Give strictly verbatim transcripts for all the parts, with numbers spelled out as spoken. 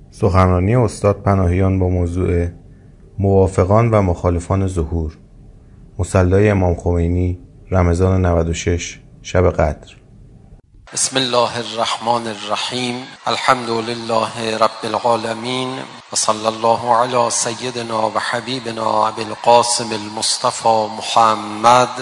سخنرانی استاد پناهیان با موضوع موافقان و مخالفان ظهور، مصلی امام خمینی، رمضان نود و شش، شب قدر. بسم الله الرحمن الرحیم. الحمد لله رب العالمین و صلی الله علی سیدنا و حبیبنا ابی القاسم المصطفى محمد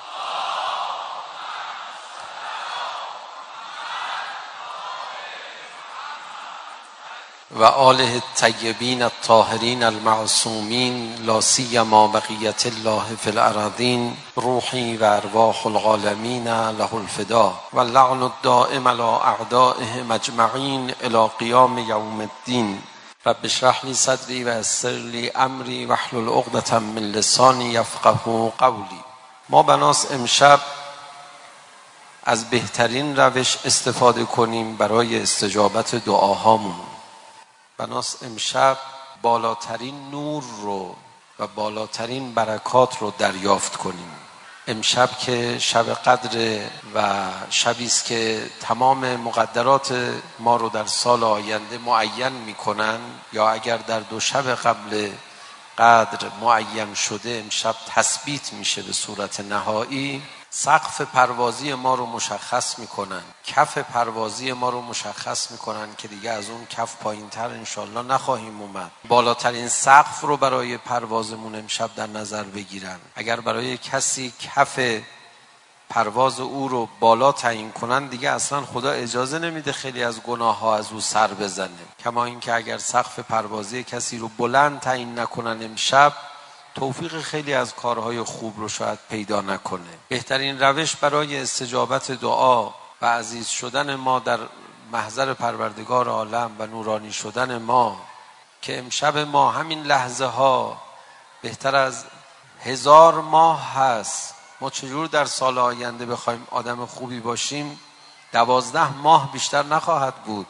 و آله الطیبین الطاهرین المعصومین، لا سیما بقیت الله فی الارضین، روحی و ارواح العالمین له الفدا و اللعن الدائم علی اعدائهم اجمعین الی قیام یوم الدین. رب اشرح لی صدری و یسر لی امری واحلل عقدة من لسانی یفقهوا قولی. ما بناس امشب از بهترین روش استفاده کنیم برای استجابت دعاهامون. بناس امشب بالاترین نور رو و بالاترین برکات رو دریافت کنیم. امشب که شب قدر و شبی است که تمام مقدرات ما رو در سال آینده معین میکنن، یا اگر در دو شب قبل قدر معین شده امشب تثبیت میشه به صورت نهایی. سقف پروازی ما رو مشخص میکنن، کف پروازی ما رو مشخص میکنن که دیگه از اون کف پایین تر انشالله نخواهیم اومد. بالاترین سقف رو برای پروازمون امشب در نظر بگیرن. اگر برای کسی کف پرواز او رو بالا تعیین کنن، دیگه اصلا خدا اجازه نمیده خیلی از گناه ها از او سر بزنه. کما اینکه اگر سقف پروازی کسی رو بلند تعیین نکنن امشب، توفیق خیلی از کارهای خوب رو شاید پیدا نکنه. بهترین روش برای استجابت دعا و عزیز شدن ما در محضر پروردگار عالم و نورانی شدن ما، که امشب ما همین لحظه ها بهتر از هزار ماه هست. ما چجور در سال آینده بخوایم آدم خوبی باشیم؟ دوازده ماه بیشتر نخواهد بود.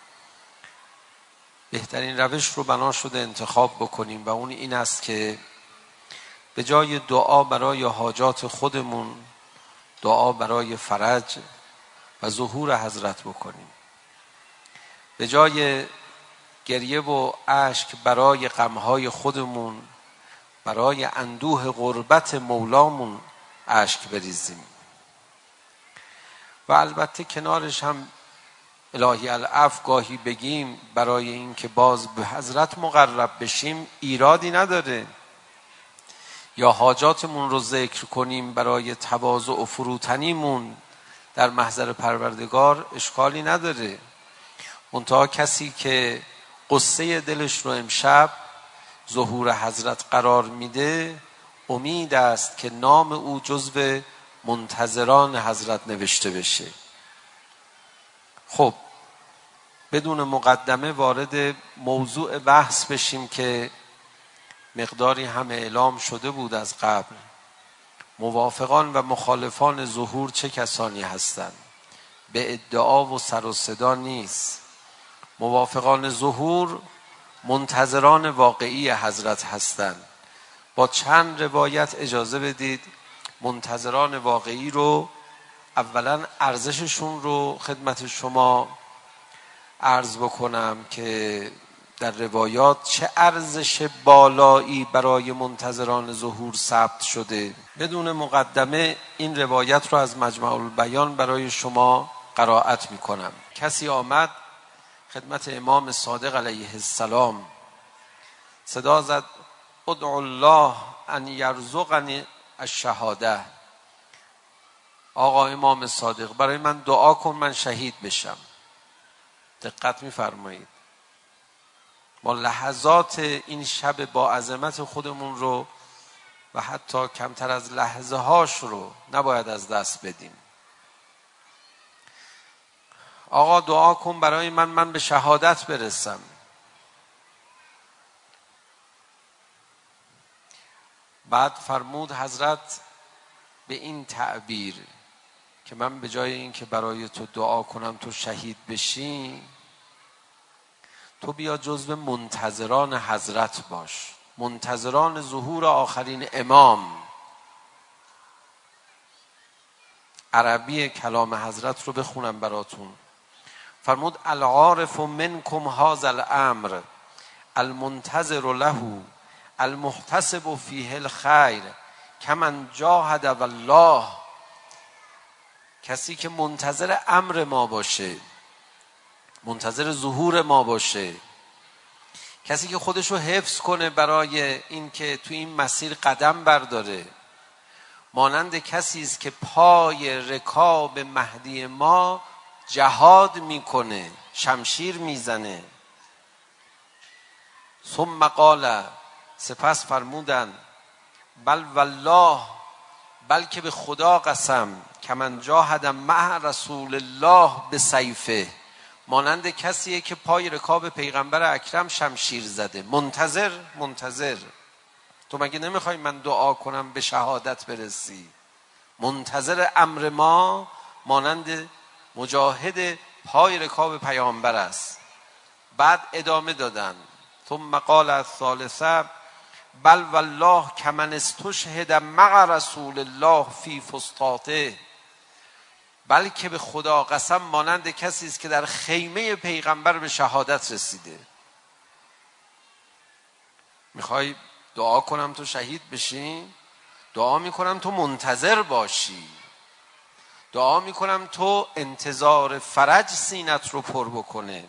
بهترین روش رو بنا شده انتخاب بکنیم و اون این است که به جای دعا برای حاجات خودمون، دعا برای فرج و ظهور حضرت بکنیم. به جای گریه و اشک برای غمهای خودمون، برای اندوه غربت مولامون اشک بریزیم. و البته کنارش هم الهی العفو گاهی بگیم برای اینکه باز به حضرت مقرب بشیم، ایرادی نداره. یا حاجاتمون رو ذکر کنیم برای تواضع و فروتنیمون در محضر پروردگار، اشکالی نداره. منتها کسی که قصه دلش رو امشب ظهور حضرت قرار میده، امید است که نام او جزو منتظران حضرت نوشته بشه. خب بدون مقدمه وارد موضوع بحث بشیم که مقداری هم اعلام شده بود از قبل. موافقان و مخالفان ظهور چه کسانی هستند؟ به ادعا و سر و صدا نیست. موافقان ظهور منتظران واقعی حضرت هستند. با چند روایت اجازه بدید منتظران واقعی رو اولا ارزششون رو خدمت شما عرض بکنم که در روایات چه ارزش بالایی برای منتظران ظهور ثبت شده. بدون مقدمه این روایت رو از مجمع البیان برای شما قرائت میکنم. کسی آمد خدمت امام صادق علیه السلام، صدا زد ادعو الله ان یرزقنی الشهاده. آقا امام صادق برای من دعا کن من شهید بشم. دقت میفرمایید. ما لحظات این شب با عظمت خودمون رو و حتی کمتر از لحظه هاش رو نباید از دست بدیم. آقا دعا کن برای من من به شهادت برسم. بعد فرمود حضرت به این تعبیر که من به جای این که برای تو دعا کنم تو شهید بشی، تو بیا جزو منتظران حضرت باش، منتظران ظهور آخرین امام. عربی کلام حضرت رو بخونم براتون. فرمود العارف منکم هذا الامر المنتظر له المحتسب فیه الخیر کمن جاهد والله. کسی که منتظر امر ما باشه، منتظر ظهور ما باشه، کسی که خودشو حفظ کنه برای این که تو این مسیر قدم برداره، مانند کسی است که پای رکاب مهدی ما جهاد میکنه، شمشیر میزنه. ثم قال، سپس فرمودن بل والله، بلکه به خدا قسم، که من جاهد مع رسول الله به سیفه، مانند کسیه که پای رکاب پیغمبر اکرم شمشیر زده. منتظر منتظر تو مگه نمیخوای من دعا کنم به شهادت برسی؟ منتظر امر ما مانند مجاهد پای رکاب پیامبر است. بعد ادامه دادن ثم قال الثالثه بل والله کمن استشهد مع رسول الله فی فسطاطه، بلکه به خدا قسم مانند کسی است که در خیمه پیغمبر به شهادت رسیده. میخوای دعا کنم تو شهید بشی؟ دعا میکنم تو منتظر باشی، دعا میکنم تو انتظار فرج سینت رو پر بکنه.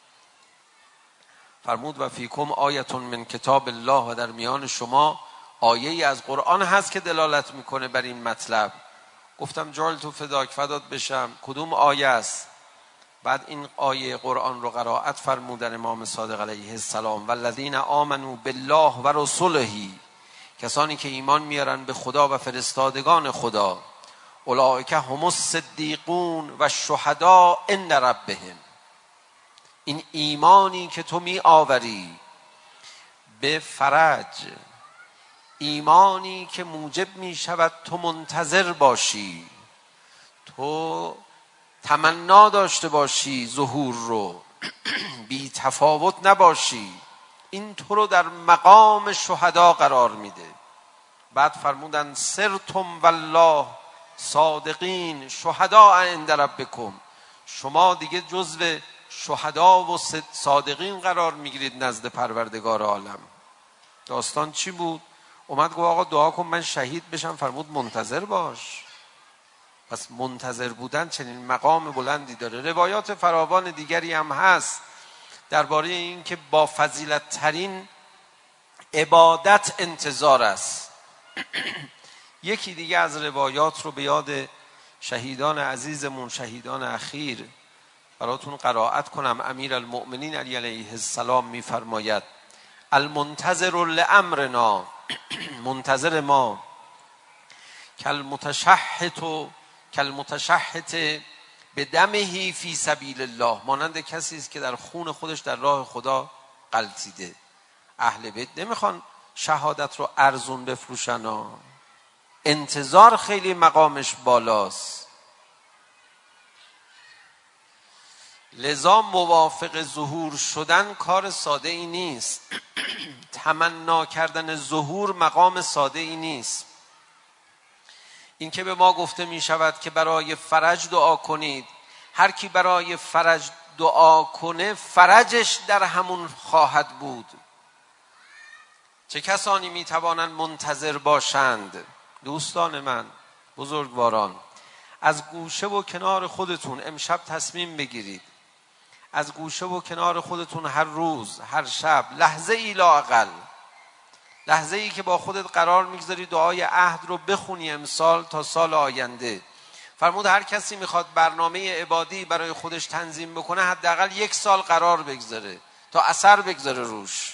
فرمود و فیکم آیتون من کتاب الله، و در میان شما آیه ای از قرآن هست که دلالت میکنه بر این مطلب. گفتم جال تو فداک فدات بشم، کدوم آیه است؟ بعد این آیه قرآن رو قرائت فرمودن امام صادق علیه السلام والذین آمنوا بالله و رسوله، کسانی که ایمان میارن به خدا و فرستادگان خدا، اولئک هم الصدیقون و الشهداء عند ربهم. این ایمانی که تو می آوری به فرج، ایمانی که موجب می شود تو منتظر باشی، تو تمنا داشته باشی ظهور رو، بی تفاوت نباشی، این تو رو در مقام شهدا قرار میده. بعد فرمودن سرتم والله صادقین شهداء عند ربکم، شما دیگه جزو شهدا و صادقین قرار میگیرید نزد پروردگار عالم. داستان چی بود؟ اومد گفت آقا دعا کن من شهید بشم. فرمود منتظر باش. پس منتظر بودن چنین مقام بلندی داره. روایات فراوان دیگری هم هست درباره این که با فضیلت ترین عبادت انتظار است. یکی دیگه از روایات رو به یاد شهیدان عزیزمون، شهیدان اخیر براتون قرائت کنم. امیر المؤمنین علی علیه السلام میفرماید المنتظر لامرنا، منتظر ما کالمتشحت کالمتشحت بدمه فی سبیل الله، مانند کسی است که در خون خودش در راه خدا غلطیده. اهل بیت نمیخوان شهادت رو ارزون بفروشن ها. انتظار خیلی مقامش بالاست. لذا موافق ظهور شدن کار ساده ای نیست. تمنا کردن ظهور مقام ساده ای نیست. این که به ما گفته می شود که برای فرج دعا کنید، هر کی برای فرج دعا کنه فرجش در همون خواهد بود. چه کسانی می توانند منتظر باشند؟ دوستان من، بزرگواران، از گوشه و کنار خودتون امشب تصمیم بگیرید، از گوشه و کنار خودتون هر روز، هر شب، لحظه ای لااقل، لحظه ای که با خودت قرار میگذاری دعای عهد رو بخونی امسال تا سال آینده. فرمود هر کسی میخواد برنامه عبادی برای خودش تنظیم بکنه حداقل یک سال قرار بگذاره تا اثر بگذاره روش.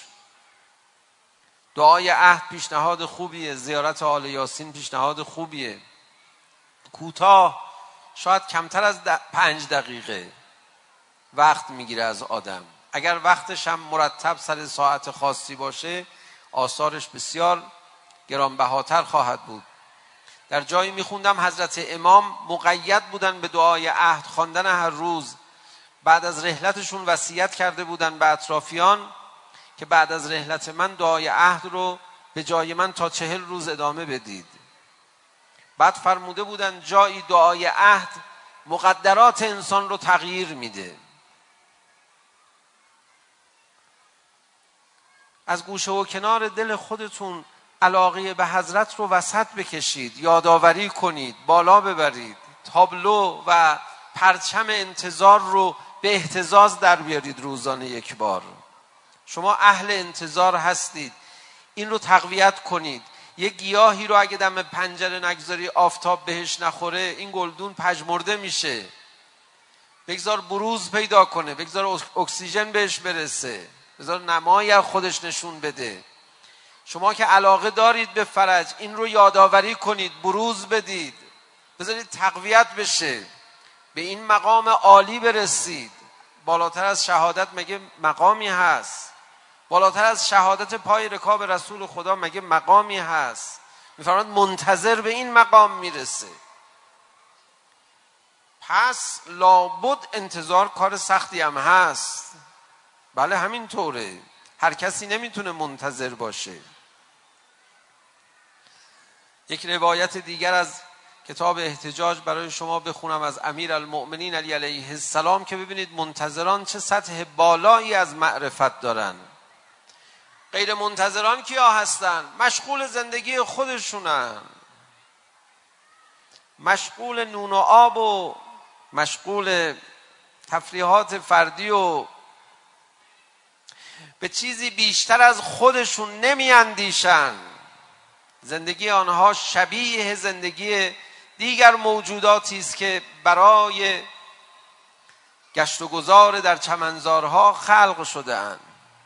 دعای عهد پیشنهاد خوبیه، زیارت آل یاسین پیشنهاد خوبیه، کوتاه، شاید کمتر از پنج دقیقه وقت میگیره از آدم. اگر وقتش هم مرتب سر ساعت خاصی باشه آثارش بسیار گرانبهاتر خواهد بود. در جایی میخوندم حضرت امام مقید بودن به دعای عهد خواندن هر روز. بعد از رحلتشون وصیت کرده بودن به اطرافیان که بعد از رحلت من دعای عهد رو به جای من تا چهل روز ادامه بدید. بعد فرموده بودن جایی دعای عهد مقدرات انسان رو تغییر میده. از گوشه و کنار دل خودتون علاقه به حضرت رو وسط بکشید، یادآوری کنید، بالا ببرید، تابلو و پرچم انتظار رو به اهتزاز در بیارید روزانه یک بار. شما اهل انتظار هستید، این رو تقویت کنید. یه گیاهی رو اگه دم پنجره نگذاری آفتاب بهش نخوره این گلدون پژمرده میشه. بگذار بروز پیدا کنه، بگذار اکسیژن بهش برسه، بگذار نمایی از خودش نشون بده. شما که علاقه دارید به فرج، این رو یادآوری کنید، بروز بدید، بذارید تقویت بشه، به این مقام عالی برسید. بالاتر از شهادت مگه مقامی هست؟ بالاتر از شهادت پای رکاب رسول خدا مگه مقامی هست؟ میفرماید منتظر به این مقام میرسه. پس لابد انتظار کار سختی هم هست. بله همین طوره، هر کسی نمیتونه منتظر باشه. یک روایت دیگر از کتاب احتجاج برای شما بخونم از امیر المؤمنین علی علیه السلام که ببینید منتظران چه سطح بالایی از معرفت دارن. غیر منتظران کیا هستن؟ مشغول زندگی خودشونن، مشغول نون و آب و مشغول تفریحات فردی و به چیزی بیشتر از خودشون نمی اندیشن. زندگی آنها شبیه زندگی دیگر موجوداتی است که برای گشت و گذار در چمنزارها خلق شده اند.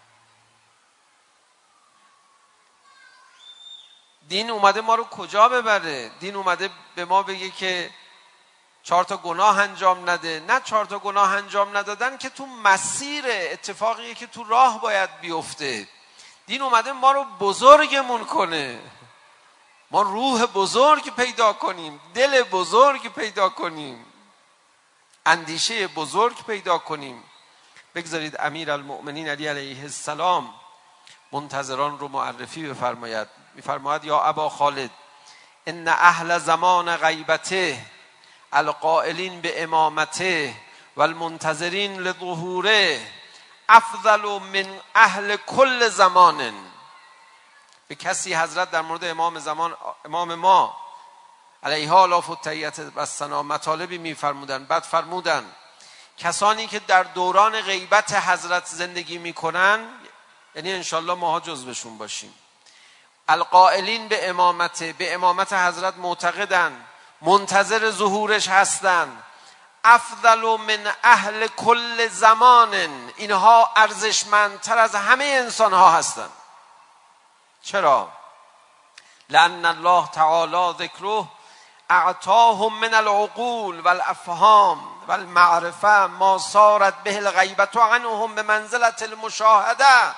دین اومده ما رو کجا ببره؟ دین اومده به ما بگه که چهار تا گناه انجام نده. نه، چهار تا گناه انجام ندادن که تو مسیر اتفاقیه که تو راه باید بیفته. دین اومده ما رو بزرگمون کنه، ما روح بزرگ پیدا کنیم، دل بزرگ پیدا کنیم، اندیشه بزرگ پیدا کنیم. بگذارید امیر المؤمنین علی علیه السلام منتظران رو معرفی بفرماید. میفرماید یا ابا خالد ان اهل زمان غیبته القائلین به امامته و المنتظرین لظهوره افضل من اهل کل زمان. به کسی حضرت در مورد امام زمان، امام ما علیه آلاف و تحیت و ثنا مطالبی میفرمودن. بعد فرمودن کسانی که در دوران غیبت حضرت زندگی میکنن، یعنی انشالله ماها جزوشون باشیم، القائلین به امامته، به امامت حضرت معتقدن، منتظر ظهورش هستن، افضل من اهل کل زمان، اینها ارزشمندتر از همه انسان ها هستن. چرا؟ لأن الله تعالی ذکره اعطاهم من العقول والافهام والمعرفه ما صارت به الغیبت عنهم به منزلة المشاهده.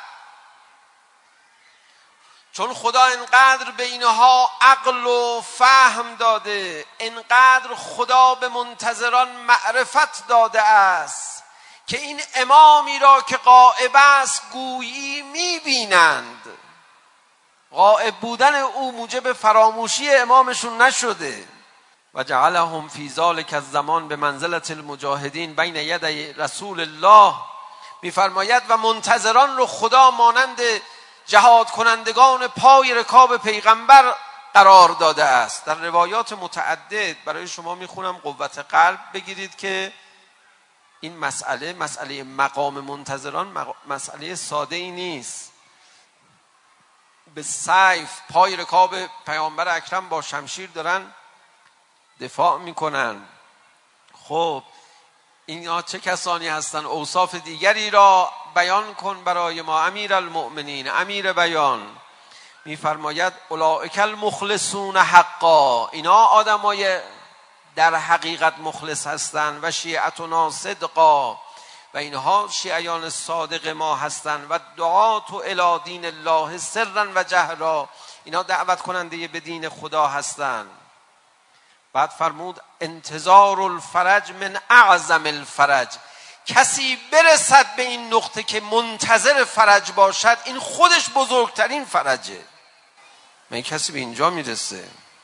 چون خدا انقدر به اینها عقل و فهم داده، انقدر خدا به منتظران معرفت داده است که این امامی را که غائب است گویی میبینند. غائب بودن او موجب فراموشی امامشون نشده. و جعلهم فی ذلک الزمان به منزلة المجاهدین بین یدی رسول الله. میفرماید و منتظران رو خدا مانند جهاد کنندگان پای رکاب پیغمبر قرار داده است. در روایات متعدد برای شما میخونم قوت قلب بگیرید که این مسئله مسئله مقام منتظران مسئله ساده ای نیست. به سیف پای رکاب پیامبر اکرم با شمشیر دارن دفاع میکنن. خب اینا چه کسانی هستن؟ اوصاف دیگری را بیان کن برای ما امیر المؤمنین. امیر بیان میفرماید اولئک المخلصون حقا، اینا آدمای در حقیقت مخلص هستند. و شیعتنا صدقا، و اینها شیعیان صادق ما هستند. و دعات الی دین الله سرا و جهرا، اینا دعوت کننده به دین خدا هستند. بعد فرمود انتظار الفرج من اعظم الفرج، کسی برسد به این نقطه که منتظر فرج باشد این خودش بزرگترین فرجه. من کسی به اینجا میرسه.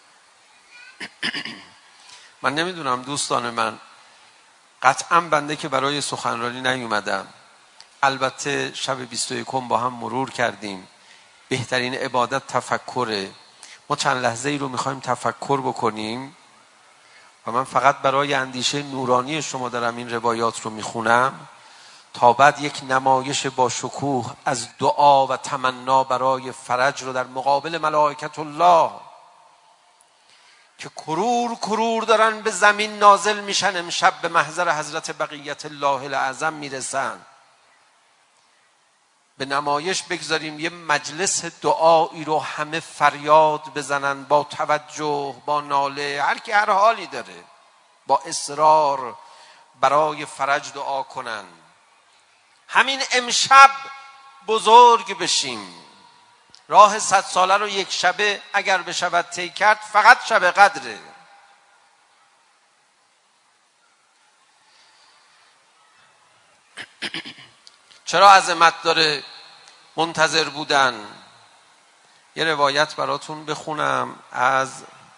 من نمیدونم دوستان من، قطعا بنده که برای سخنرانی نیومدم، البته شب بیست و یکم با هم مرور کردیم. بهترین عبادت تفکره. ما چند لحظه ای رو میخوایم تفکر بکنیم و من فقط برای اندیشه نورانی شما دارم این روایات رو میخونم تا بعد یک نمایش با شکوه از دعا و تمنا برای فرج رو در مقابل ملائکت الله که کرور کرور دارن به زمین نازل میشن امشب به محضر حضرت بقیت الله الاعظم میرسن، به نمایش بگذاریم یه مجلس دعایی رو همه فریاد بزنن با توجه، با ناله، هر کی هر حالی داره با اصرار برای فرج دعا کنن. همین امشب بزرگ بشیم. راه صد ساله رو یک شبه اگر بشود طی کرد فقط شب قدره. چرا عظمت داره منتظر بودن؟ یه روایت براتون بخونم از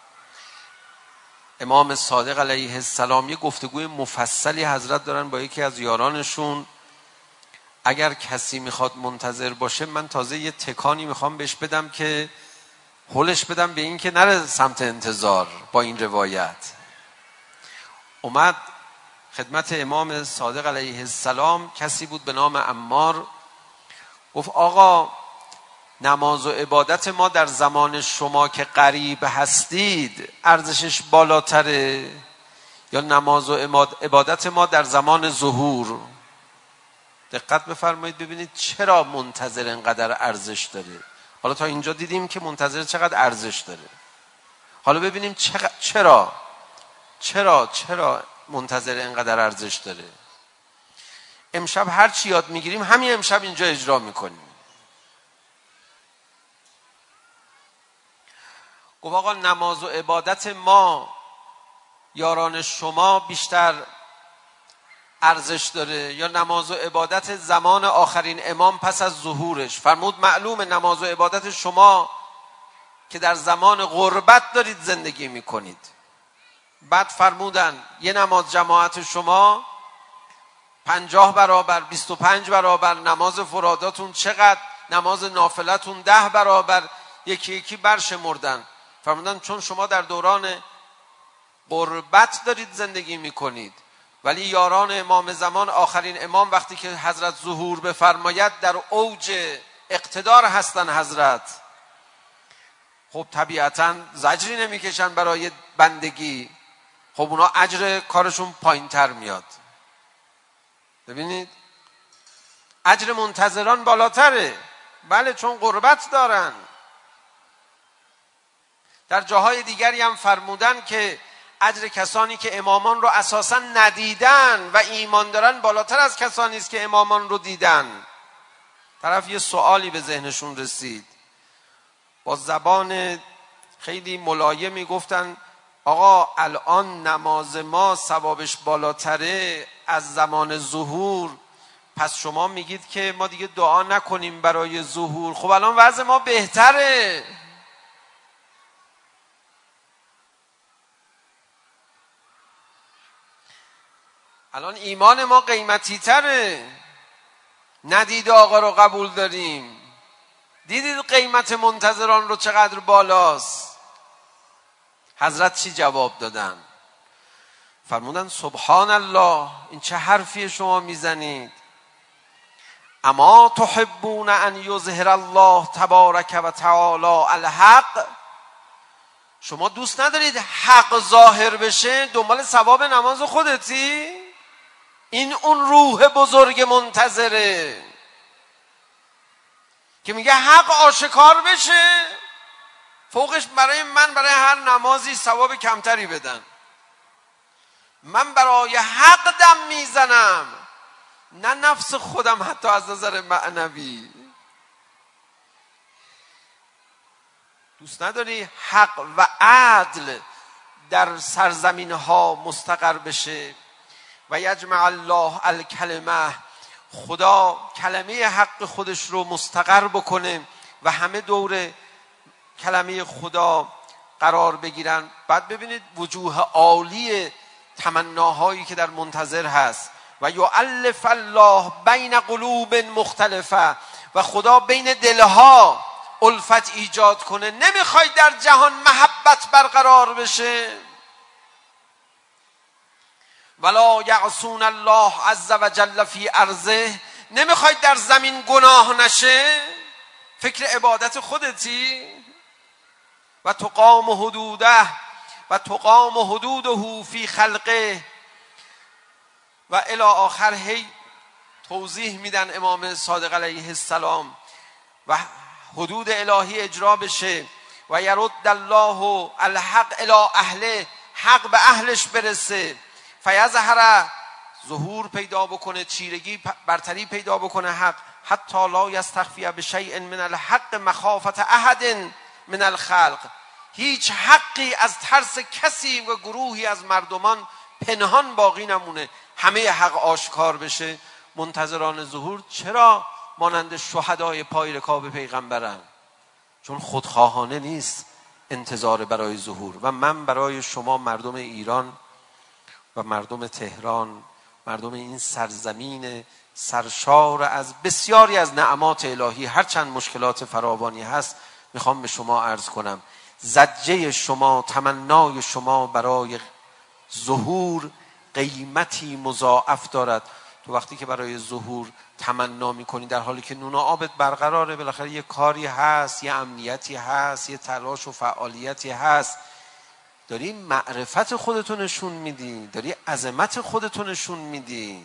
امام صادق علیه السلام. یه گفتگوی مفصلی حضرت دارن با یکی از یارانشون. اگر کسی میخواد منتظر باشه من تازه یه تکانی میخوام بهش بدم که هولش بدم به این که نره سمت انتظار. با این روایت اومد خدمت امام صادق علیه السلام، کسی بود به نام عمار، گفت آقا نماز و عبادت ما در زمان شما که قریب هستید ارزشش بالاتره یا نماز و عبادت ما در زمان ظهور؟ دقت بفرمایید ببینید چرا منتظر انقدر ارزش داره. حالا تا اینجا دیدیم که منتظر چقدر ارزش داره. حالا ببینیم چرا چرا چرا, چرا منتظر انقدر ارزش داره. امشب هر چی یاد میگیریم همین امشب اینجا اجرا میکنیم. گفت آقا نماز و عبادت ما یاران شما بیشتر ارزش داره یا نماز و عبادت زمان آخرین امام پس از ظهورش؟ فرمود معلومه نماز و عبادت شما که در زمان غربت دارید زندگی میکنید. بعد فرمودن یه نماز جماعت شما پنجاه برابر، بیست و پنج برابر، نماز فراداتون چقدر، نماز نافلتون ده برابر، یکی یکی برشمردن. فرمودن چون شما در دوران غربت دارید زندگی میکنید ولی یاران امام زمان آخرین امام وقتی که حضرت ظهور بفرماید در اوج اقتدار هستن حضرت. خب طبیعتا زجری نمیکشن برای بندگی، خب اونا اجر کارشون پایین تر میاد. ببینید اجر منتظران بالاتره. بله چون قربت دارن. در جاهای دیگری هم فرمودن که اجر کسانی که امامان رو اساسا ندیدن و ایمان دارن بالاتر از کسانی است که امامان رو دیدن. طرف یه سوالی به ذهنشون رسید، با زبان خیلی ملایمی گفتن آقا الان نماز ما ثوابش بالاتره از زمان ظهور، پس شما میگید که ما دیگه دعا نکنیم برای ظهور. خب الان وضع ما بهتره. الان ایمان ما قیمتی تره. ندید آقا رو قبول داریم. دیدید قیمت منتظران رو چقدر بالاست. حضرت چی جواب دادن؟ فرمودن سبحان الله، این چه حرفی شما میزنید؟ اما تحبون ان یظهر الله تبارک و تعالی الحق، شما دوست ندارید حق ظاهر بشه؟ دنبال ثواب نماز خودتی؟ این اون روح بزرگ منتظره که میگه حق آشکار بشه، فوقش برای من برای هر نمازی ثواب کمتری بدن. من برای حق دم میزنم، نه نفس خودم حتی از نظر معنوی. دوست نداری حق و عدل در سرزمین ها مستقر بشه؟ و یجمع الله الکلمه، خدا کلمه حق خودش رو مستقر بکنه و همه دور کلمه خدا قرار بگیرن. بعد ببینید وجوه عالی تمناهایی که در منتظر هست. و یؤلف الله بین قلوب مختلفه، و خدا بین دلها الفت ایجاد کنه. نمیخوای در جهان محبت برقرار بشه؟ ولا یعصون الله عز وجل فی ارضه، نمیخوای در زمین گناه نشه؟ فکر عبادت خودتی؟ و تقام حدوده و تقام حدوده فی خلقه و الی آخر. هی توضیح میدن امام صادق علیه السلام و حدود الهی اجرا بشه و یرد الله الحق الی اهله، حق به اهلش برسه، فیظهر، ظهور پیدا بکنه، چیرگی برتری پیدا بکنه حق، حتی لا یستخفی بشیء من الحق مخافت احد من الخلق، هیچ حقی از ترس کسی و گروهی از مردمان پنهان باقی نمونه، همه حق آشکار بشه. منتظران ظهور چرا مانند شهدای پای رکاب پیغمبرن؟ چون خودخواهانه نیست انتظار برای ظهور. و من برای شما مردم ایران و مردم تهران، مردم این سرزمین سرشار از بسیاری از نعمات الهی، هرچند مشکلات فراوانی هست، میخوام به شما عرض کنم زجه شما، تمنای شما برای ظهور قیمتی مضاعف دارد. تو وقتی که برای ظهور تمنا میکنی در حالی که نون و آبت برقراره، بالاخره یه کاری هست، یه امنیتی هست، یه تلاش و فعالیتی هست، داری معرفت خودتو نشون میدی، داری عظمت خودتو نشون میدی،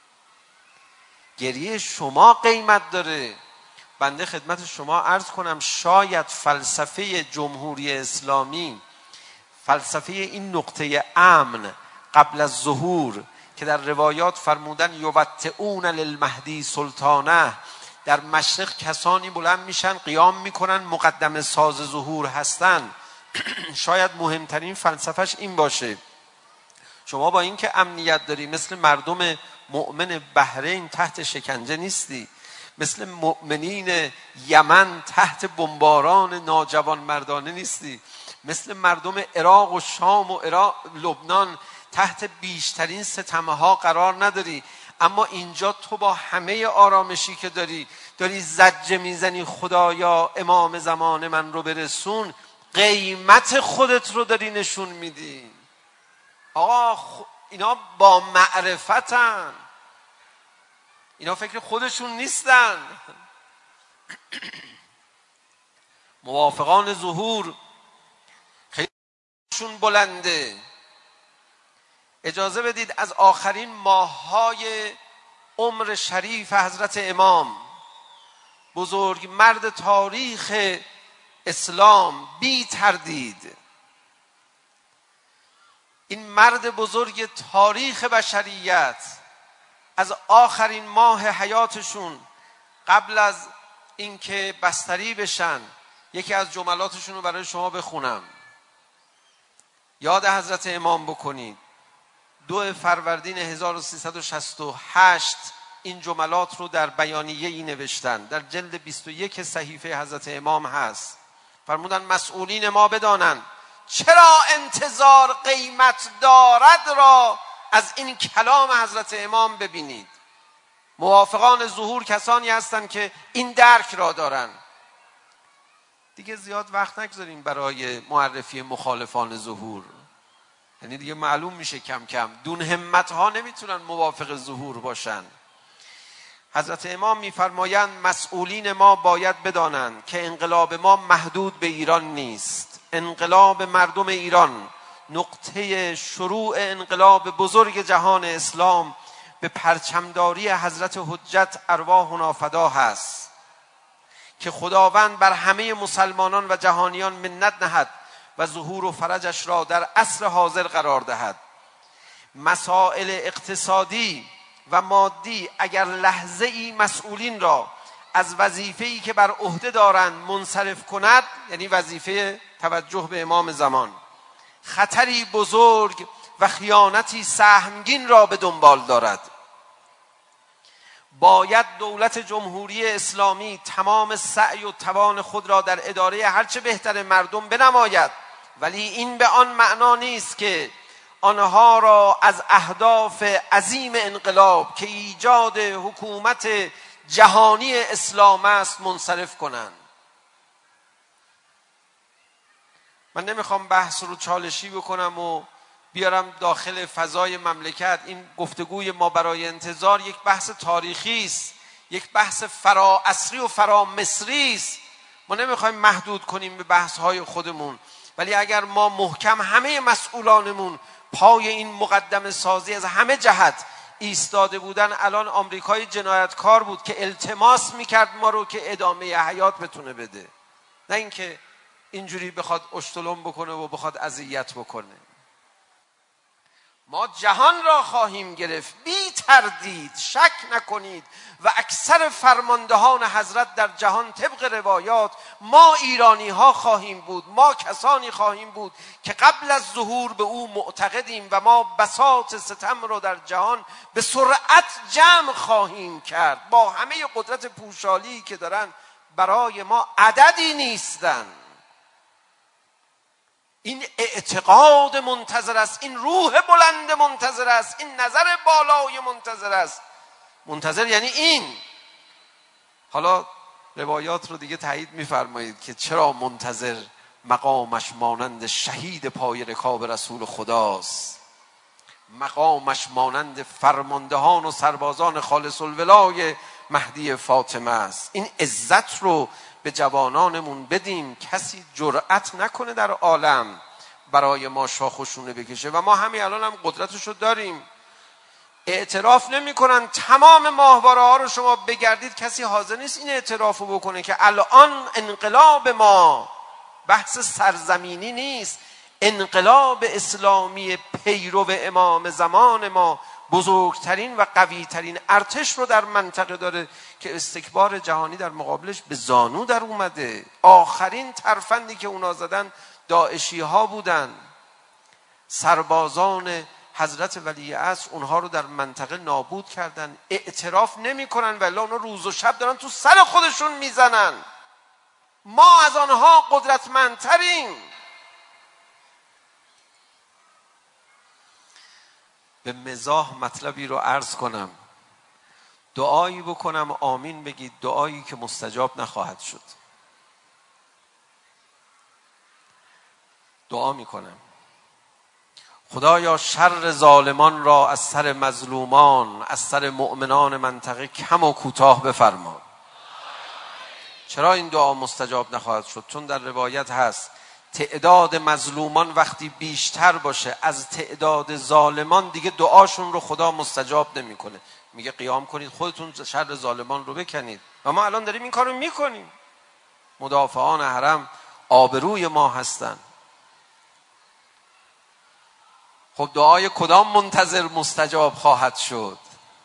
گریه شما قیمت داره. بنده خدمت شما عرض کنم شاید فلسفه جمهوری اسلامی، فلسفه این نقطه امن قبل از ظهور که در روایات فرمودن یوطئون للمهدی سلطانه، در مشرق کسانی بلند میشن قیام میکنن مقدم ساز ظهور هستن، شاید مهمترین فلسفهش این باشه. شما با اینکه امنیت داری مثل مردم مؤمن بحرین تحت شکنجه نیستی، مثل مؤمنین یمن تحت بمباران ناجوان مردانه نیستی، مثل مردم عراق و شام و عراق لبنان تحت بیشترین ستمها قرار نداری. اما اینجا تو با همه آرامشی که داری داری زجه میزنی خدایا امام زمان من رو برسون، قیمت خودت رو داری نشون میدی. آقا خ... اینا با معرفتن، اینا فکر خودشون نیستن. موافقان ظهور خیلیشون بلنده. اجازه بدید از آخرین ماه‌های عمر شریف حضرت امام، بزرگ مرد تاریخ اسلام، بی تردید این مرد بزرگ تاریخ بشریت، از آخرین ماه حیاتشون قبل از اینکه بستری بشن یکی از جملاتشون رو برای شما بخونم، یاد حضرت امام بکنید. دو فروردین هزار و سیصد و شصت و هشت این جملات رو در بیانیه ای نوشتن، در جلد بیست و یک صحیفه حضرت امام هست. فرمودن مسئولین ما بدانند چرا انتظار قیمت دارد را از این کلام حضرت امام ببینید. موافقان ظهور کسانی هستند که این درک را دارن. دیگه زیاد وقت نگذاریم برای معرفی مخالفان ظهور، یعنی دیگه معلوم میشه کم کم دون همت ها نمیتونن موافق ظهور باشن. حضرت امام میفرمایند مسئولین ما باید بدانند که انقلاب ما محدود به ایران نیست. انقلاب مردم ایران نقطه شروع انقلاب بزرگ جهان اسلام به پرچمداری حضرت حجت ارواحنا فدا هست که خداوند بر همه مسلمانان و جهانیان منت نهد و ظهور و فرجش را در عصر حاضر قرار دهد. مسائل اقتصادی و مادی اگر لحظه ای مسئولین را از وظیفه‌ای که بر عهده دارند منصرف کند، یعنی وظیفه توجه به امام زمان، خطری بزرگ و خیانتی سهمگین را به دنبال دارد. باید دولت جمهوری اسلامی تمام سعی و توان خود را در اداره هرچه بهتر مردم بنماید، ولی این به آن معنا نیست که آنها را از اهداف عظیم انقلاب که ایجاد حکومت جهانی اسلام است منصرف کنند. من نمیخوام بحث رو چالشی بکنم و بیارم داخل فضای مملکت. این گفتگوی ما برای انتظار یک بحث تاریخی است، یک بحث فرا عصری و فرا مصری است. ما نمیخوایم محدود کنیم به بحث های خودمون، ولی اگر ما محکم همه مسئولانمون پای این مقدمه سازی از همه جهت ایستاده بودن، الان آمریکای جنایتکار بود که التماس میکرد ما رو که ادامه حیات بتونه بده، نه اینکه اینجوری بخواد اشتلم بکنه و بخواد اذیت بکنه. ما جهان را خواهیم گرفت بی تردید، شک نکنید. و اکثر فرماندهان حضرت در جهان طبق روایات ما ایرانی ها خواهیم بود، ما کسانی خواهیم بود که قبل از ظهور به او معتقدیم و ما بساط ستم را در جهان به سرعت جمع خواهیم کرد. با همه قدرت پوشالی که دارن برای ما عددی نیستن. این اعتقاد منتظر است، این روح بلند منتظر است، این نظر بالای منتظر است. منتظر یعنی این. حالا روایات رو دیگه تایید میفرمایید که چرا منتظر مقامش مانند شهید پای رکاب رسول خداست، مقامش مانند فرماندهان و سربازان خالص الولای مهدی فاطمه است. این عزت رو به جوانانمون بدیم، کسی جرأت نکنه در عالم برای ما شاخ و شونه بکشه و ما همین الان هم قدرتشو داریم. اعتراف نمی کنن. تمام ماهواره ها رو شما بگردید کسی حاضر نیست این اعترافو بکنه که الان انقلاب ما بحث سرزمینی نیست، انقلاب اسلامی پیرو امام زمان ما بزرگترین و قویترین ارتش رو در منطقه داره که استکبار جهانی در مقابلش به زانو در اومده. آخرین ترفندی که اونا زدن داعشی ها بودن، سربازان حضرت ولی عصر اونها رو در منطقه نابود کردن. اعتراف نمی کنن ولی اونا روز و شب دارن تو سر خودشون میزنن. ما از آنها قدرتمندتریم. به مزاح مطلبی رو عرض کنم، دعایی بکنم آمین بگید، دعایی که مستجاب نخواهد شد. دعا میکنم خدایا شر ظالمان را از سر مظلومان، از سر مؤمنان منطقه کم و کوتاه بفرما. چرا این دعا مستجاب نخواهد شد؟ چون در روایت هست تعداد مظلومان وقتی بیشتر باشه از تعداد ظالمان دیگه دعاشون رو خدا مستجاب نمیکنه. میگه قیام کنید خودتون شر ظالمان رو بکنید و ما الان داریم این کارو میکنیم. مدافعان حرم آبروی ما هستن. خب دعای کدام منتظر مستجاب خواهد شد؟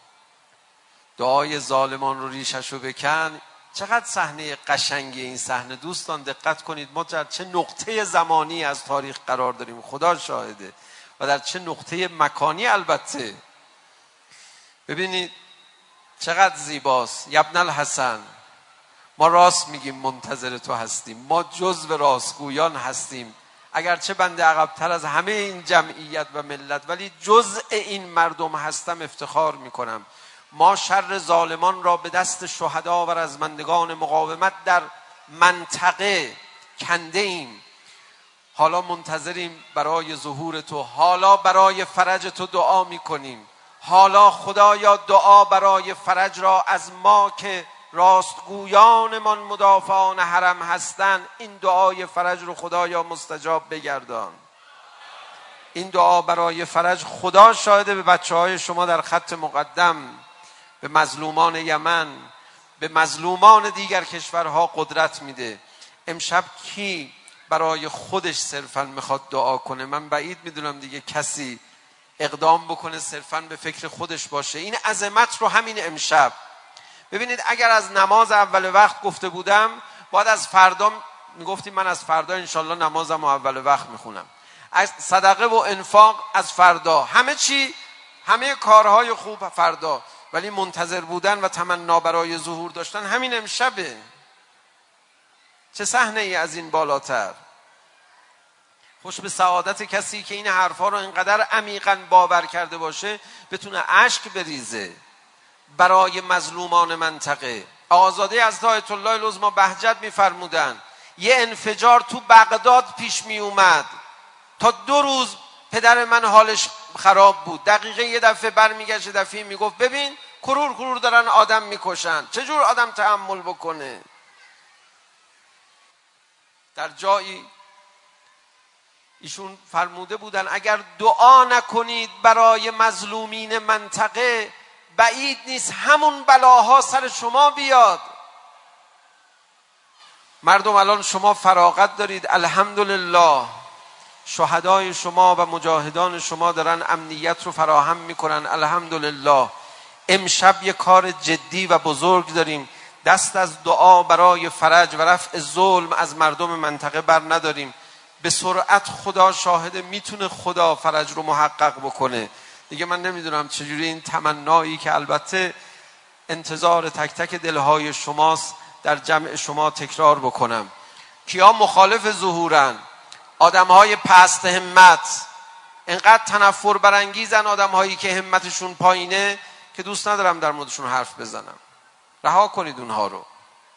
دعای ظالمان رو ریششو بکن. چقدر صحنه قشنگی این صحنه دوستان، دقت کنید ما در چه نقطه زمانی از تاریخ قرار داریم، خدا شاهده، و در چه نقطه مکانی. البته ببینید چقدر زیباست. یبن الحسن، ما راست میگیم منتظر تو هستیم، ما جزو راستگویان هستیم، اگرچه بنده عقب‌تر از همه این جمعیت و ملت ولی جزء این مردم هستم، افتخار میکنم. ما شر ظالمان را به دست شهدا و رزمندگان مقاومت در منطقه کنده ایم. حالا منتظریم برای ظهور تو، حالا برای فرج تو دعا میکنیم. حالا خدایا دعا برای فرج را از ما که راستگویانمان مدافعان حرم هستند، این دعای فرج رو خدایا مستجاب بگردان. این دعا برای فرج خدا شاهده به بچه های شما در خط مقدم، به مظلومان یمن، به مظلومان دیگر کشورها قدرت میده. امشب کی برای خودش صرفاً میخواد دعا کنه؟ من بعید میدونم دیگه کسی اقدام بکنه صرفاً به فکر خودش باشه. این عظمت رو همین امشب ببینید. اگر از نماز اول وقت گفته بودم باید از فردا میگفتیم من از فردا انشالله نمازم اول وقت میخونم، از صدقه و انفاق از فردا، همه چی، همه کارهای خوب فردا. ولی منتظر بودن و تمنا برای ظهور داشتن همین امشبه. چه صحنه ای از این بالاتر؟ خوش به سعادت کسی که این حرفا رو اینقدر عمیقاً باور کرده باشه بتونه اشک بریزه برای مظلومان منطقه. آقازاده حضرت آیت الله العظمی بهجت میفرمودن یه انفجار تو بغداد پیش می اومد، تا دو روز پدر من حالش خراب بود. دقیقه یه دفعه برمیگشت، دفعه میگفت ببین کرور کرور دارن آدم میکشن، چجور آدم تحمل بکنه؟ در جایی ایشون فرموده بودن اگر دعا نکنید برای مظلومین منطقه بعید نیست همون بلاها سر شما بیاد. مردم الان شما فراغت دارید، الحمدلله شهدای شما و مجاهدان شما دارن امنیت رو فراهم میکنن، الحمدلله. امشب یه کار جدی و بزرگ داریم، دست از دعا برای فرج و رفع ظلم از مردم منطقه بر نداریم. به سرعت خدا شاهده میتونه خدا فرج رو محقق بکنه. دیگه من نمیدونم چجوری این تمنایی که البته انتظار تک تک دلهای شماست در جمع شما تکرار بکنم. کیا مخالف ظهورن؟ آدمهای پست همت، انقدر تنفر برانگیزن آدمهایی که همتشون پایینه که دوست ندارم در موردشون حرف بزنم. رها کنید اونها رو.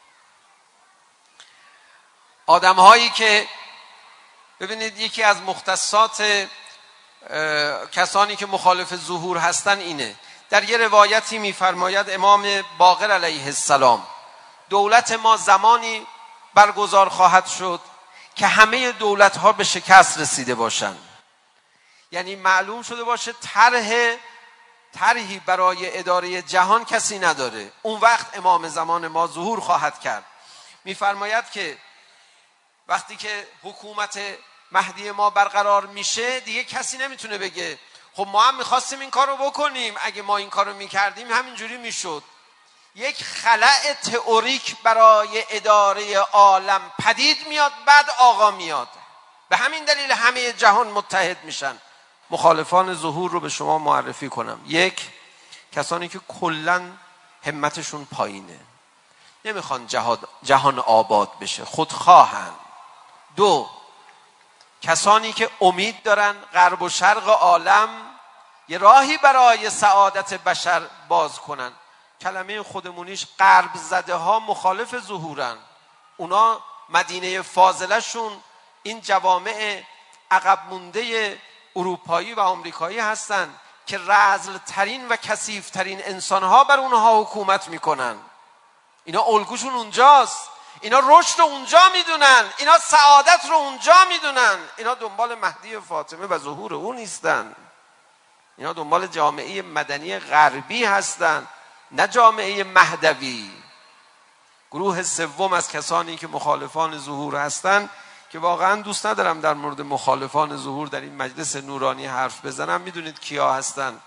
آدمهایی که ببینید یکی از مختصات کسانی که مخالف ظهور هستن اینه. در یه روایتی میفرماید امام باقر علیه السلام دولت ما زمانی برگزار خواهد شد که همه دولت ها به شکست رسیده باشن، یعنی معلوم شده باشه طرح طرحی برای اداره جهان کسی نداره. اون وقت امام زمان ما ظهور خواهد کرد. میفرماید که وقتی که حکومت مهدی ما برقرار میشه دیگه کسی نمیتونه بگه خب ما هم میخواستیم این کار رو بکنیم، اگه ما این کار رو میکردیم همینجوری میشد. یک خلأ تئوریک برای اداره عالم پدید میاد، بعد آقا میاد. به همین دلیل همه جهان متحد میشن. مخالفان ظهور رو به شما معرفی کنم. یک، کسانی که کلن همتشون پایینه، نمیخوان جهان آباد بشه، خودخواهن. دو، کسانی که امید دارن غرب و شرق عالم یه راهی برای سعادت بشر باز کنن. کلمه خودمونیش غرب زده ها مخالف ظهورن. اونا مدینه فاضله شون این جوامع عقب مونده اروپایی و آمریکایی هستن که رذل ترین و کثیف ترین انسان ها بر اونها حکومت میکنن. اینا الگوشون اونجاست، اینا رشد رو اونجا میدونن، اینا سعادت رو اونجا میدونن. اینا دنبال مهدی فاطمه و ظهور اون نیستن، اینا دنبال جامعه مدنی غربی هستن، نه جامعه مهدوی. گروه سوم از کسانی که مخالفان ظهور هستن که واقعا دوست ندارم در مورد مخالفان ظهور در این مجلس نورانی حرف بزنم، میدونید کیا هستن؟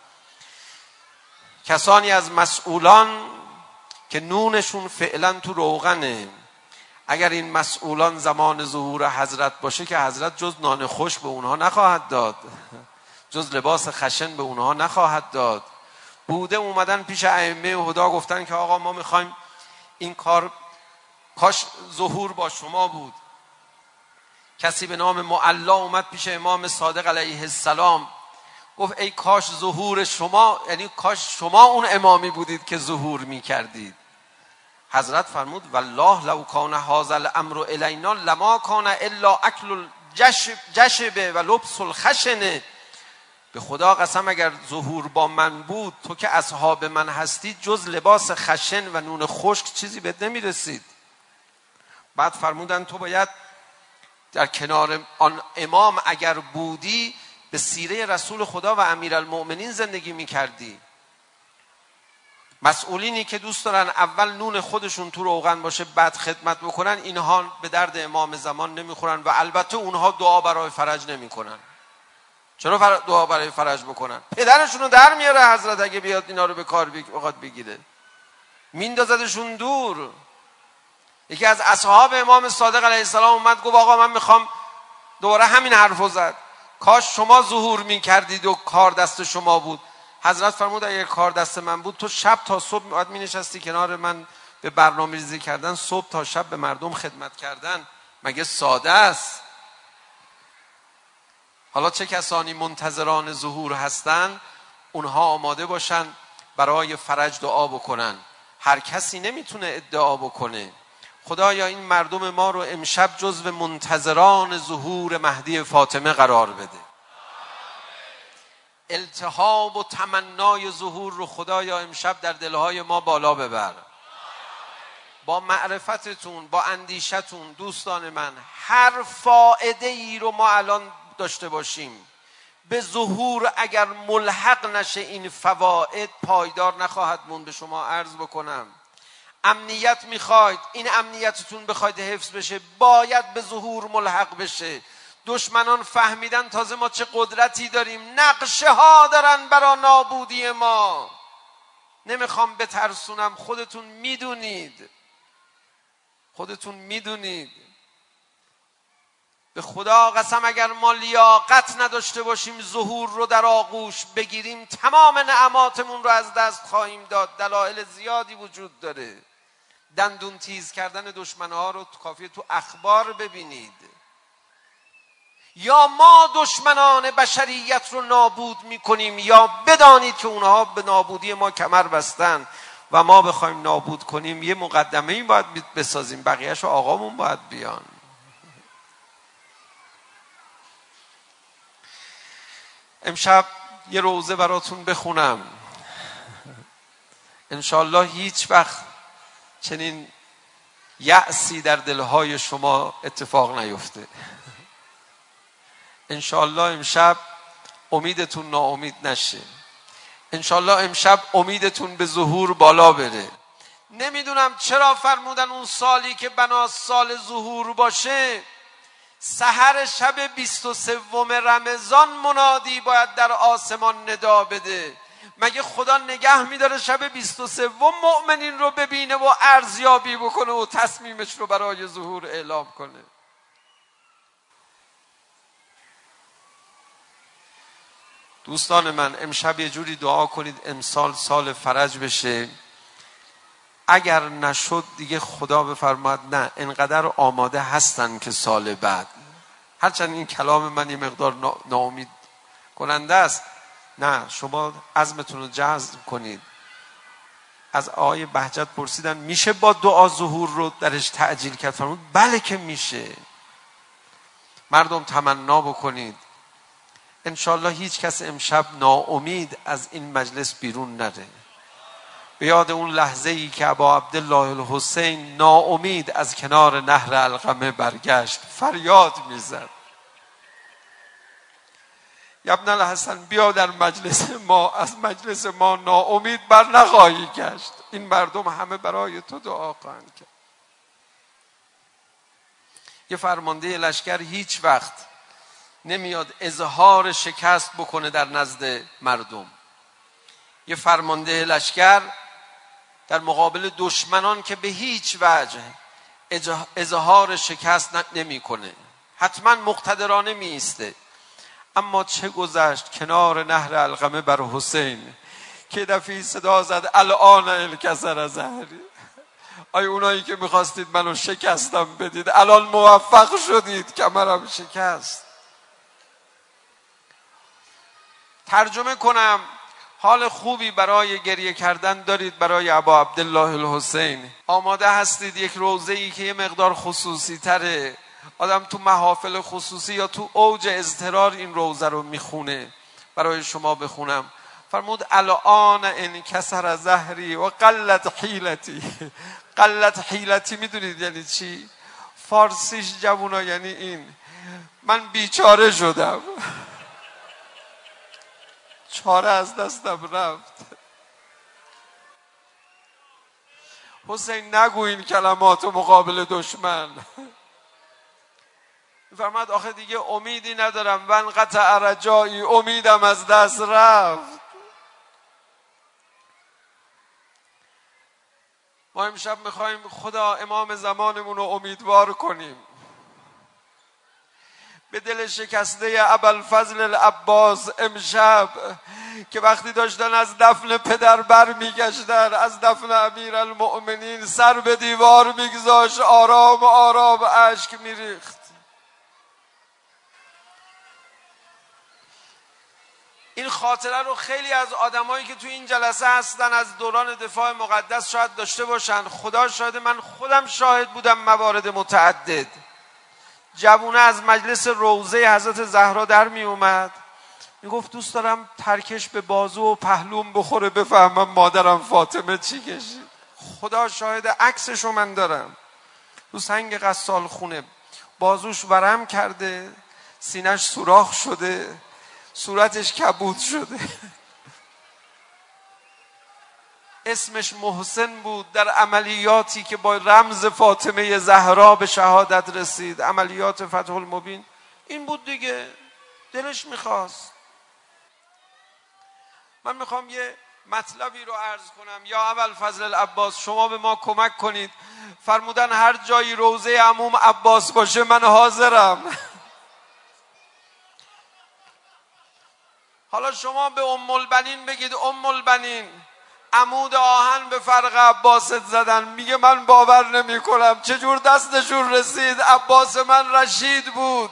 کسانی از مسئولان که نونشون فعلا تو روغنه. اگر این مسئولان زمان ظهور حضرت باشه که حضرت جز نان خوش به اونها نخواهد داد، جز لباس خشن به اونها نخواهد داد. بوده اومدن پیش ائمه هدا گفتن که آقا ما میخوایم این کار، کاش ظهور با شما بود. کسی به نام معلا اومد پیش امام صادق علیه السلام گفت ای کاش ظهور شما، یعنی کاش شما اون امامی بودید که ظهور میکردید. حضرت فرمود والله لو کان هذا الامر الینا لما کان الا اکل الجشب و لبس الخشن. به خدا قسم اگر ظهور با من بود، تو که اصحاب من هستی، جز لباس خشن و نون خشک چیزی بهت نمیرسید. بعد فرمودن تو باید در کنار آن امام اگر بودی به سیره رسول خدا و امیرالمؤمنین زندگی میکردی. مسئولینی که دوست دارن اول نون خودشون تو روغن باشه بعد خدمت بکنن، اینها به درد امام زمان نمیخورن و البته اونها دعا برای فرج نمیکنن. چرا دعا برای فرج بکنن؟ پدرشون رو در میاره حضرت اگه بیاد اینا رو به کار بخواد بگیره، میندازدشون دور. یکی از اصحاب امام صادق علیه السلام اومد گفت آقا من میخوام، دوباره همین حرفو زد، کاش شما ظهور میکردید و کار دست شما بود. حضرت فرمود اگر کار دست من بود تو شب تا صبح باید مینشستی کنار من به برنامه ریزی کردن، صبح تا شب به مردم خدمت کردن. مگه ساده است؟ حالا چه کسانی منتظران ظهور هستند اونها آماده باشن برای فرج دعا بکنن. هر کسی نمیتونه ادعا بکنه. خدایا این مردم ما رو امشب جزو منتظران ظهور مهدی فاطمه قرار بده. التهاب و تمنای ظهور رو خدایا امشب در دلهای ما بالا ببر. با معرفتتون، با اندیشتون دوستان من، هر فائده ای رو ما الان داشته باشیم به ظهور اگر ملحق نشه این فواید پایدار نخواهد موند. به شما عرض بکنم امنیت میخواید، این امنیتتون بخواید حفظ بشه باید به ظهور ملحق بشه. دشمنان فهمیدن تازه ما چه قدرتی داریم، نقشه ها دارن برای نابودی ما. نمیخوام بترسونم، خودتون میدونید، خودتون میدونید. به خدا قسم اگر ما لیاقت نداشته باشیم ظهور رو در آغوش بگیریم تمام نعماتمون رو از دست خواهیم داد. دلایل زیادی وجود داره. دندون تیز کردن دشمنها رو کافیه تو اخبار ببینید. یا ما دشمنان بشریت رو نابود میکنیم یا بدانید که اونها به نابودی ما کمر بستن و ما بخوایم نابود کنیم یه مقدمه این باید بسازیم، بقیهش آقامون باید بیان. امشب یه روزه براتون بخونم. انشالله هیچ وقت چنین یأسی در دلهای شما اتفاق نیفته. انشالله امشب امیدتون ناامید نشه. انشالله امشب امیدتون به ظهور بالا بره. نمیدونم چرا فرمودن اون سالی که بنا سال ظهور باشه سحر شب بیست و سوم رمضان منادی باید در آسمان ندا بده. مگه خدا نگه میداره شب بیست و سوم مؤمنین رو ببینه و ارزیابی بکنه و تصمیمش رو برای ظهور اعلام کنه؟ دوستان من امشب یه جوری دعا کنید امسال سال فرج بشه. اگر نشد دیگه خدا بفرماد نه انقدر آماده هستن که سال بعد، هرچند این کلام من یه مقدار ناامید کننده است، نه شما عزمتون رو جزم کنید. از آقای بهجت پرسیدن میشه با دعا ظهور رو درش تعجیل کرد؟ فرمود بله که میشه. مردم تمنا بکنید انشالله هیچ کس امشب ناامید از این مجلس بیرون نره. به یاد اون لحظه ای که ابا عبدالله الحسین ناامید از کنار نهر علقمه برگشت فریاد میزد یا ابن الحسن بیا در مجلس ما، از مجلس ما ناامید بر نخواهی گشت. این مردم همه برای تو دعا خواهند کرد. یه فرمانده لشکر هیچ وقت نمیاد اظهار شکست بکنه در نزد مردم. یه فرمانده لشکر در مقابل دشمنان که به هیچ وجه اظهار شکست نمی کنه، حتما مقتدرانه می ایسته. اما چه گذشت کنار نهر علقمه بر حسین که دفعی صدا زد الان الکسر زهری. آیا اونایی که میخواستید منو شکستم بدید الان موفق شدید کمرم شکست. ترجمه کنم، حال خوبی برای گریه کردن دارید برای ابا عبدالله الحسین؟ آماده هستید یک روزه ای که یه مقدار خصوصی تره، آدم تو محافل خصوصی یا تو اوج اضطرار این روزه رو میخونه، برای شما بخونم؟ فرمود الان انکسر ظهری و قلت حیلتی. قلت حیلتی میدونید یعنی چی؟ فارسیش جوونا یعنی این، من بیچاره شدم، چاره از دستم رفت. حسین نگو این کلمات مقابل دشمن. فرمود آخه دیگه امیدی ندارم، من قطع رجایی، امیدم از دست رفت. ما امشب میخوایم خدا امام زمانمون رو امیدوار کنیم به دل شکسته ابوالفضل العباس امشب که وقتی داشتن از دفن پدر بر میگشتن، از دفن امیر المؤمنین سر به دیوار میگذاشت، آرام آرام اشک میریخت. این خاطره رو خیلی از آدمایی که تو این جلسه هستن از دوران دفاع مقدس شاید داشته باشن. خدا شاهد، من خودم شاهد بودم موارد متعدد. جوونه از مجلس روضه حضرت زهرا در می اومد، میگفت دوست دارم ترکش به بازو و پهلوم بخوره بفهمم مادرم فاطمه چی کشید. خدا شاهد، عکسشو من دارم. تو سنگ غسال خونه بازوش ورم کرده، سینش سوراخ شده، صورتش کبود شده. اسمش محسن بود. در عملیاتی که با رمز فاطمه زهرا به شهادت رسید، عملیات فتح المبین، این بود دیگه. دلش میخواست. من میخوام یه مطلبی رو عرض کنم. یا ابوالفضل العباس، شما به ما کمک کنید. فرمودن هر جایی روضه عموم عباس باشه من حاضرم. حالا شما به ام البنین بگید ام البنین عمود آهن به فرق عباست زدن. میگه من باور نمی کنم، چجور دستشون رسید؟ عباس من رشید بود.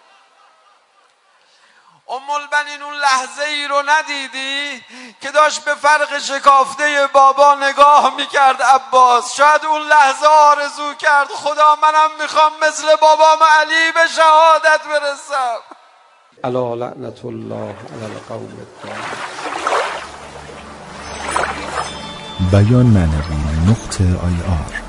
ام البنین اون لحظه ای رو ندیدی که داشت به فرق شکافته بابا نگاه میکرد عباس؟ شاید اون لحظه آرزو کرد خدا منم میخوام مثل بابام علی به شهادت برسم. الا لعنت الله علی القوم الظالمین. بیان معنوی نقطه آی آر